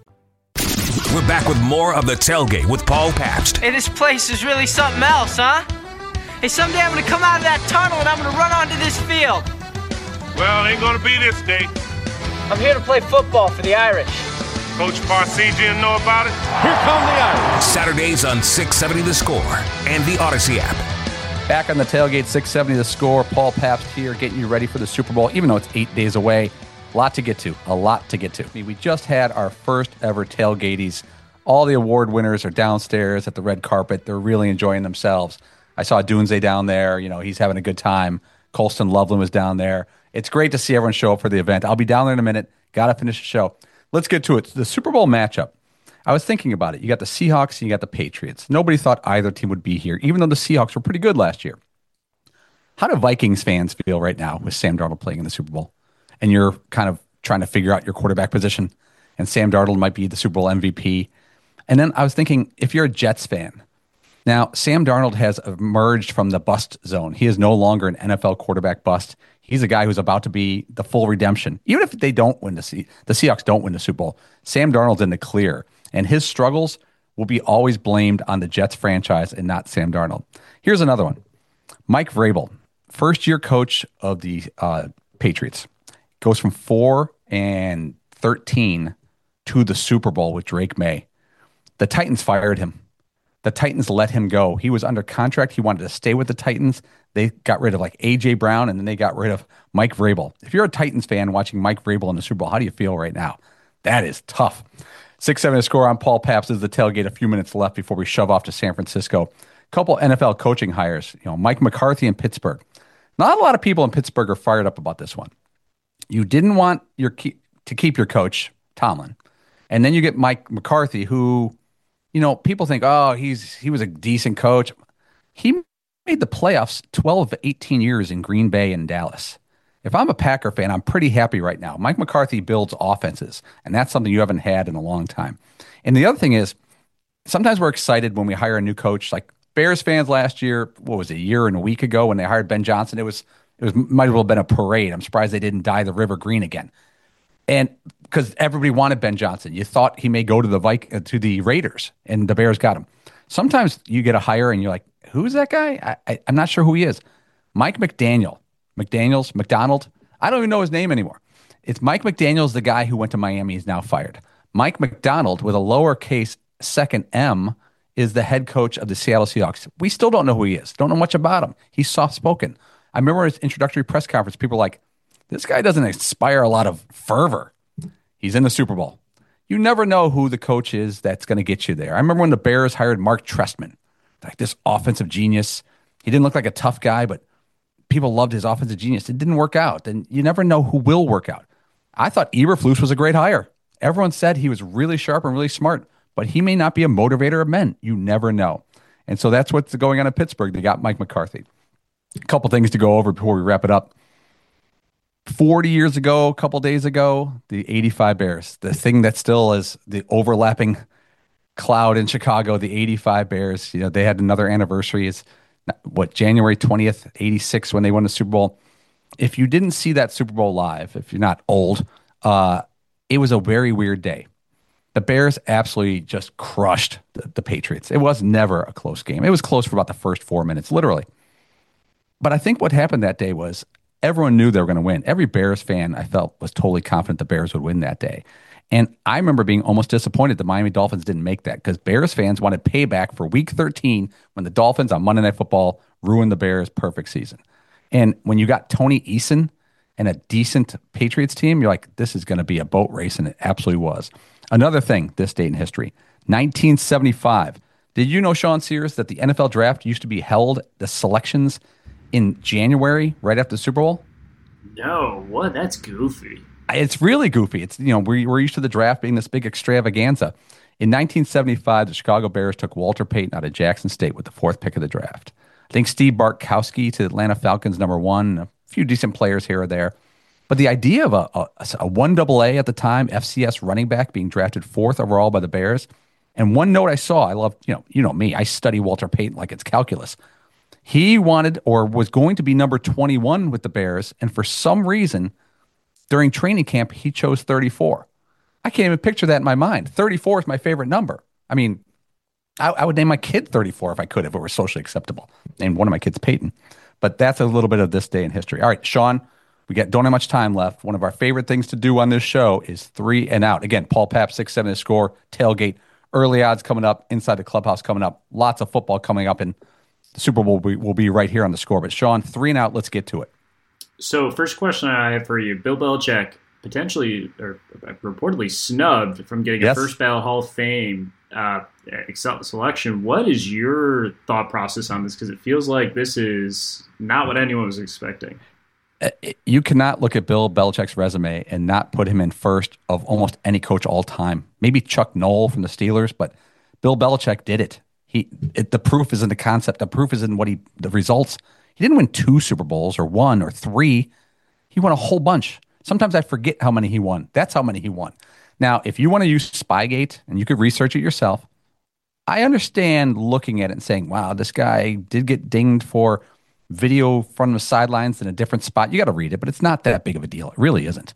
We're back with more of The Tailgate with Paul Pabst. Hey, this place is really something else, huh? Hey, someday I'm going to come out of that tunnel and I'm going to run onto this field. Well, it ain't going to be this day. I'm here to play football for the Irish. Coach Parsegian know about it? Here come the Irish. Saturdays on six seventy The Score and the Odyssey app. Back on the Tailgate, six seventy The Score. Paul Pabst here, getting you ready for the Super Bowl, even though it's eight days away. A lot to get to. A lot to get to. I mean, we just had our first ever Tailgaties. All the award winners are downstairs at the red carpet. They're really enjoying themselves. I saw Dunze down there. You know, he's having a good time. Colston Loveland was down there. It's great to see everyone show up for the event. I'll be down there in a minute. Got to finish the show. Let's get to it. The Super Bowl matchup. I was thinking about it. You got the Seahawks and you got the Patriots. Nobody thought either team would be here, even though the Seahawks were pretty good last year. How do Vikings fans feel right now with Sam Darnold playing in the Super Bowl? And you're kind of trying to figure out your quarterback position, and Sam Darnold might be the Super Bowl M V P. And then I was thinking, if you're a Jets fan, now Sam Darnold has emerged from the bust zone. He is no longer an N F L quarterback bust. He's a guy who's about to be the full redemption. Even if they don't win the Se- the Seahawks don't win the Super Bowl, Sam Darnold's in the clear, and his struggles will be always blamed on the Jets franchise and not Sam Darnold. Here's another one. Mike Vrabel, first-year coach of the uh, Patriots, goes from four and thirteen to the Super Bowl with Drake May. The Titans fired him. The Titans let him go. He was under contract. He wanted to stay with the Titans. They got rid of like A J Brown, and then they got rid of Mike Vrabel. If you're a Titans fan watching Mike Vrabel in the Super Bowl, how do you feel right now? That is tough. six seven Score. I'm Paul Pabst. This is the Tailgate. A few minutes left before we shove off to San Francisco. A couple N F L coaching hires. You know, Mike McCarthy in Pittsburgh. Not a lot of people in Pittsburgh are fired up about this one. You didn't want your key, to keep your coach, Tomlin. And then you get Mike McCarthy, who, you know, people think, oh, he's he was a decent coach. He made the playoffs twelve, eighteen years in Green Bay and Dallas. If I'm a Packer fan, I'm pretty happy right now. Mike McCarthy builds offenses, and that's something you haven't had in a long time. And the other thing is, sometimes we're excited when we hire a new coach. Like Bears fans last year, what was it, a year and a week ago when they hired Ben Johnson, it was it was might as well have been a parade. I'm surprised they didn't dye the river green again. And because everybody wanted Ben Johnson. You thought he may go to the Vic, uh, to the Raiders, and the Bears got him. Sometimes you get a hire and you're like, who's that guy? I, I, I'm not sure who he is. Mike McDaniel. McDaniels, McDonald. I don't even know his name anymore. It's Mike McDaniels, the guy who went to Miami, is now fired. Mike McDonald, with a lowercase second M, is the head coach of the Seattle Seahawks. We still don't know who he is. Don't know much about him. He's soft-spoken. I remember his introductory press conference, people were like, this guy doesn't inspire a lot of fervor. He's in the Super Bowl. You never know who the coach is that's going to get you there. I remember when the Bears hired Mark Trestman, like this offensive genius. He didn't look like a tough guy, but people loved his offensive genius. It didn't work out. And you never know who will work out. I thought Eberflus was a great hire. Everyone said he was really sharp and really smart, but he may not be a motivator of men. You never know. And so that's what's going on in Pittsburgh. They got Mike McCarthy. A couple things to go over before we wrap it up. forty years ago, a couple days ago, the eighty-five Bears, the thing that still is the overlapping cloud in Chicago, the eighty-five Bears, you know, they had another anniversary. It's what, January twentieth, eighty-six, when they won the Super Bowl. If you didn't see that Super Bowl live, if you're not old, uh, it was a very weird day. The Bears absolutely just crushed the, the Patriots. It was never a close game. It was close for about the first four minutes, literally. But I think what happened that day was everyone knew they were going to win. Every Bears fan, I felt, was totally confident the Bears would win that day. And I remember being almost disappointed the Miami Dolphins didn't make that because Bears fans wanted payback for week thirteen when the Dolphins on Monday Night Football ruined the Bears' perfect season. And when you got Tony Eason and a decent Patriots team, you're like, this is going to be a boat race, and it absolutely was. Another thing, this date in history, nineteen seventy-five. Did you know, Sean Sears, that the N F L draft used to be held, the selections, in January, right after the Super Bowl? No, what? That's goofy. It's really goofy. It's, you know, we're, we're used to the draft being this big extravaganza. In nineteen seventy-five, the Chicago Bears took Walter Payton out of Jackson State with the fourth pick of the draft. I think Steve Bartkowski to the Atlanta Falcons, number one, a few decent players here or there. But the idea of a, a, a one double A at the time, F C S running back being drafted fourth overall by the Bears. And one note I saw, I love, you know, you know me, I study Walter Payton like it's calculus. He wanted or was going to be number twenty-one with the Bears, and for some reason, during training camp, he chose thirty-four. I can't even picture that in my mind. thirty-four is my favorite number. I mean, I, I would name my kid thirty-four if I could, if it were socially acceptable. Name one of my kids Peyton. But that's a little bit of this day in history. All right, Sean, we got, don't have much time left. One of our favorite things to do on this show is three and out. Again, Paul Pap, six seven The Score, tailgate, early odds coming up, inside the clubhouse coming up, lots of football coming up, and the Super Bowl will be, will be right here on The Score. But Sean, three and out, let's get to it. So first question I have for you, Bill Belichick potentially or reportedly snubbed from getting Yes. a first ballot Hall of Fame uh, selection. What is your thought process on this? Because it feels like this is not what anyone was expecting. You cannot look at Bill Belichick's resume and not put him in first of almost any coach all time. Maybe Chuck Noll from the Steelers, but Bill Belichick did it. He it, the proof is in the concept. The proof is in what he the results. He didn't win two Super Bowls or one or three. He won a whole bunch. Sometimes I forget how many he won. That's how many he won. Now, if you want to use Spygate, and you could research it yourself, I understand looking at it and saying, wow, this guy did get dinged for video from the sidelines in a different spot. You got to read it, but it's not that big of a deal. It really isn't.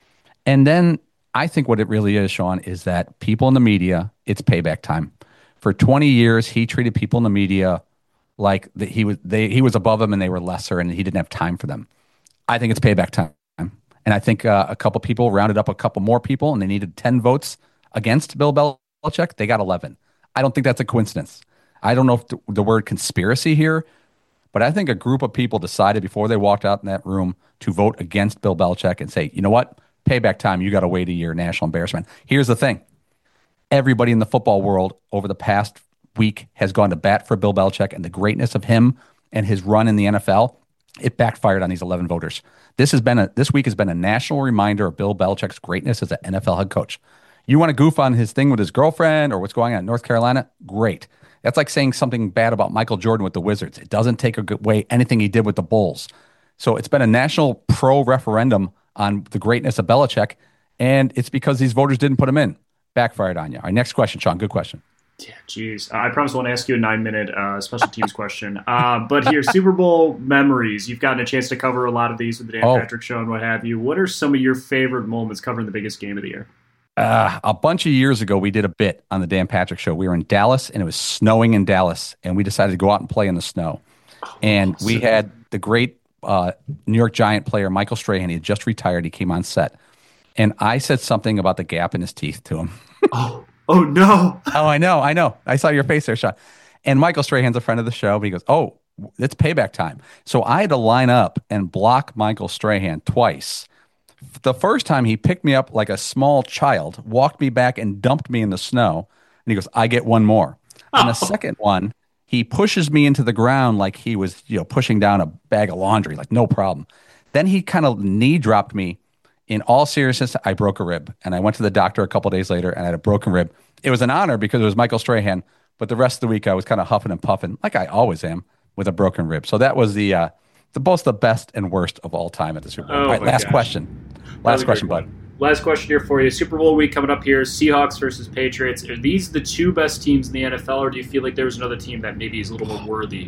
And then I think what it really is, Sean, is that people in the media, it's payback time. For twenty years, he treated people in the media like that he was they he was above them and they were lesser, and he didn't have time for them. I think it's payback time, and I think uh, a couple people rounded up a couple more people, and they needed ten votes against Bill Belichick. They got eleven. I don't think that's a coincidence. I don't know if the, the word conspiracy here, but I think a group of people decided before they walked out in that room to vote against Bill Belichick and say, you know what, payback time. You got to wait a year. National embarrassment. Here's the thing: everybody in the football world over the past week has gone to bat for Bill Belichick and the greatness of him and his run in the N F L. It backfired on these eleven voters. This has been a this week has been a national reminder of Bill Belichick's greatness as an N F L head coach. You want to goof on his thing with his girlfriend or what's going on in North Carolina? Great. That's like saying something bad about Michael Jordan with the Wizards. It doesn't take away anything he did with the Bulls. So it's been a national pro referendum on the greatness of Belichick, and it's because these voters didn't put him in. Backfired on you. All right, next question, Sean. Good question. Yeah, geez. Uh, I promise I won't ask you a nine-minute uh, special teams question. Uh, but here, Super Bowl memories. You've gotten a chance to cover a lot of these with the Dan Oh. Patrick Show and what have you. What are some of your favorite moments covering the biggest game of the year? Uh, a bunch of years ago, we did a bit on the Dan Patrick Show. We were in Dallas, and it was snowing in Dallas, and we decided to go out and play in the snow. And we had the great uh, New York Giant player, Michael Strahan. He had just retired. He came on set. And I said something about the gap in his teeth to him. Oh, oh no. Oh, I know, I know. I saw your face there, Sean. And Michael Strahan's a friend of the show, but he goes, oh, it's payback time. So I had to line up and block Michael Strahan twice. The first time he picked me up like a small child, walked me back and dumped me in the snow. And he goes, I get one more. Oh. On the second one, he pushes me into the ground like he was, you know, pushing down a bag of laundry, like no problem. Then he kind of knee dropped me. In all seriousness, I broke a rib. And I went to the doctor a couple days later and I had a broken rib. It was an honor because it was Michael Strahan. But the rest of the week, I was kind of huffing and puffing, like I always am, with a broken rib. So that was the uh, the both the best and worst of all time at the Super Bowl. Oh, all right, my last gosh. question. Last question, bud. Last question here for you. Super Bowl week coming up here. Seahawks versus Patriots. Are these the two best teams in the N F L, or do you feel like there was another team that maybe is a little more worthy?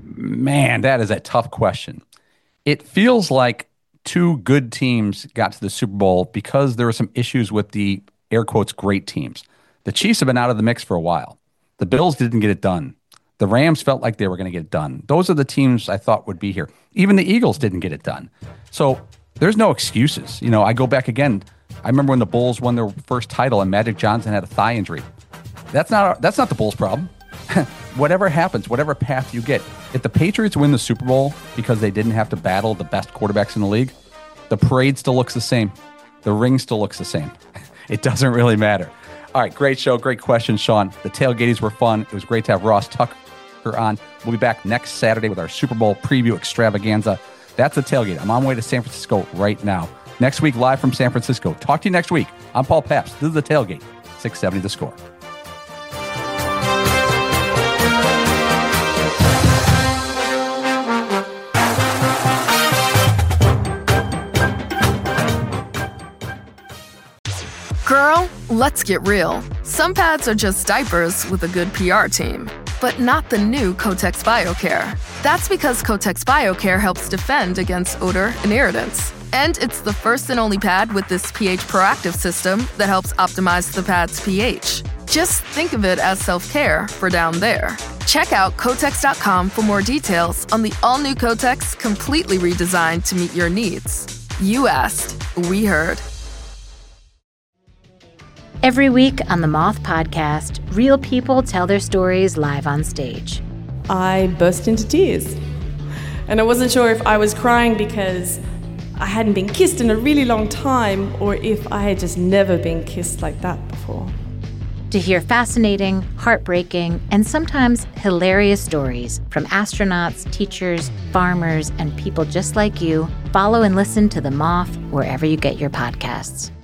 Man, that is a tough question. It feels like two good teams got to the Super Bowl because there were some issues with the air quotes great teams. The Chiefs have been out of the mix for a while. The Bills didn't get it done. The Rams felt like they were going to get it done. Those are the teams I thought would be here. Even the Eagles didn't get it done. So there's no excuses. You know, I go back again. I remember when the Bulls won their first title and Magic Johnson had a thigh injury. That's not that's not the Bulls' problem. Whatever happens, whatever path you get, if the Patriots win the Super Bowl because they didn't have to battle the best quarterbacks in the league, the parade still looks the same. The ring still looks the same. It doesn't really matter. All right, great show, great questions, Sean. The tailgatings were fun. It was great to have Ross Tucker on. We'll be back next Saturday with our Super Bowl preview extravaganza. That's the tailgate. I'm on my way to San Francisco right now. Next week, live from San Francisco. Talk to you next week. I'm Paul Pabst. This is the tailgate. six seventy The Score. Girl, let's get real. Some pads are just diapers with a good P R team. But not the new Kotex BioCare. That's because Kotex BioCare helps defend against odor and irritants. And it's the first and only pad with this pH proactive system that helps optimize the pad's pH. Just think of it as self-care for down there. Check out Kotex dot com for more details on the all-new Kotex, completely redesigned to meet your needs. You asked, we heard. Every week on the Moth Podcast, real people tell their stories live on stage. I burst into tears. And I wasn't sure if I was crying because I hadn't been kissed in a really long time or if I had just never been kissed like that before. To hear fascinating, heartbreaking, and sometimes hilarious stories from astronauts, teachers, farmers, and people just like you, follow and listen to The Moth wherever you get your podcasts.